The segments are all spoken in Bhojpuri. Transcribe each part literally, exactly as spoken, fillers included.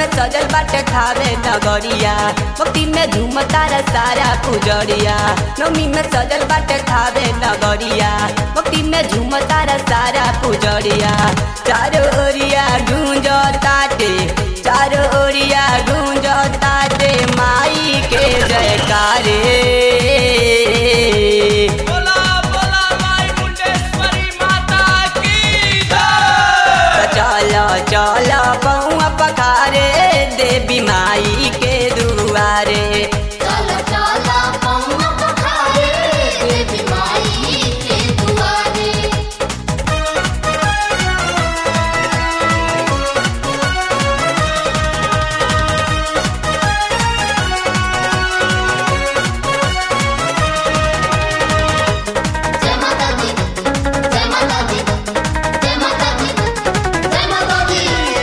में सजल बाटे खावे नगरिया, भक्ति में झूमता रे सारा पुजरिया। नवमी में सजल बाटे खावे नगरिया, भक्ति में झूमता रे सारा पुजरिया। चारों ओरिया गूंजताटे, चारों ओरिया गूंजताटे माई के जयकारे। बोला बोला माई मुंडेश्वरी माता की जय। चलो चलो पौआ पखारे देवी माई के दुआरे। चलो चलो पौआ पखारे देवी माई के दुआरे। जय माता दी, जय माता दी, जय माता दी, जय माता दी।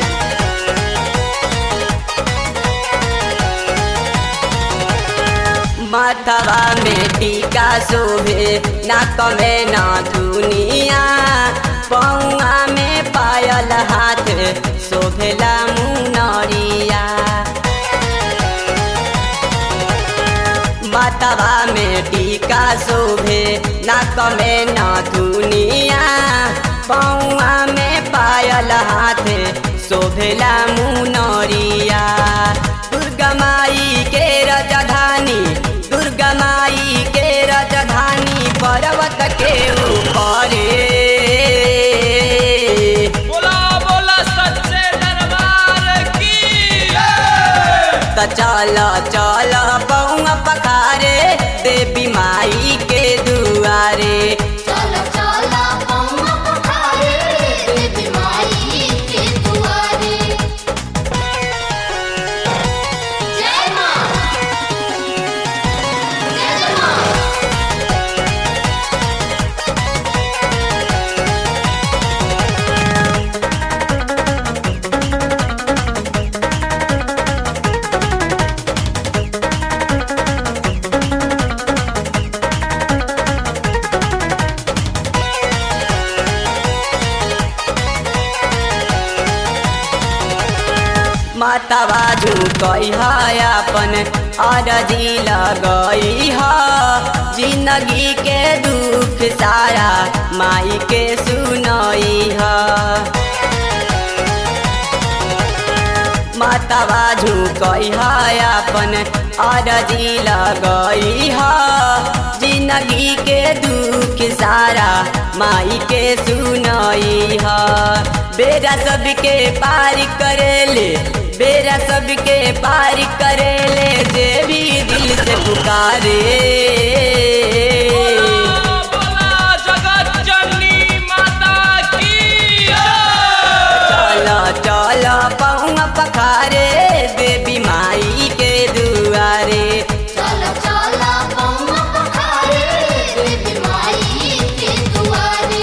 माथवा में टीका शोभे, नाक में नाथुनिया, पौआ में पायल हाथ शोभेला मुनरिया। माथवा में टीका शोभे, नाक में नाथुनिया, पौआ में पायल हाथ शोभेला मुनरिया। दुर्गा माई के राजधानी, दुर्गा माई के राजधानी पर्वत के ऊपर। बोला बोला सच्चे दरबार की जय। त चल चल पौआ पखारे देवी माई के दुआरे। चलो चलो पौआ पखारे देवी माई के दुआरे। जय मां, जय मां। माता बाजू कही है अपन अरजी लगई है, जिंदगी के दुख सारा माई के सुनई है। माता बाजू कही है अपन अरजी लगई है, जिंदगी के दुख सारा माई के सुनई है। बेरा सबके पार करेले, बेरा सबके पार करेले, जे भी दिल से पुकारे। बोला बोला जगत जननी माता की जय। चलो चलो पौआ पखारे देवी माई के दुआरे। चलो चलो पौआ पखारे देवी माई के दुआरे।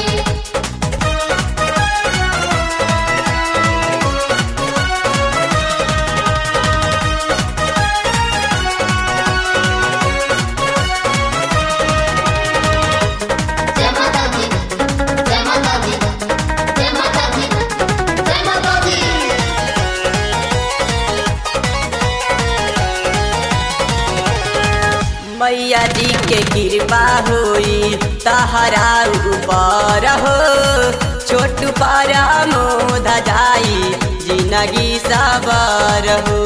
जय माता दी, जय माता दी, जय माता दी, जय माता दी। मैया जी के कृपा होई तहरा ऊपर हो, छोटू पारा मोध जाई जिंदगी सबर हो।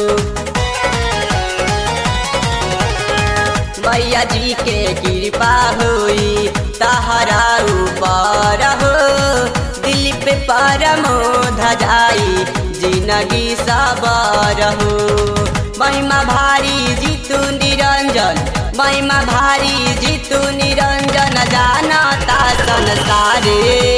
मैया जी के कृपा होई तहरा ऊपर हो, दिल पे परमोध जाई जिंदगी सबर हो। महिमा भारी जीतू निरंजन, महिमा भारी जीतू निरंजन जानता संसारे।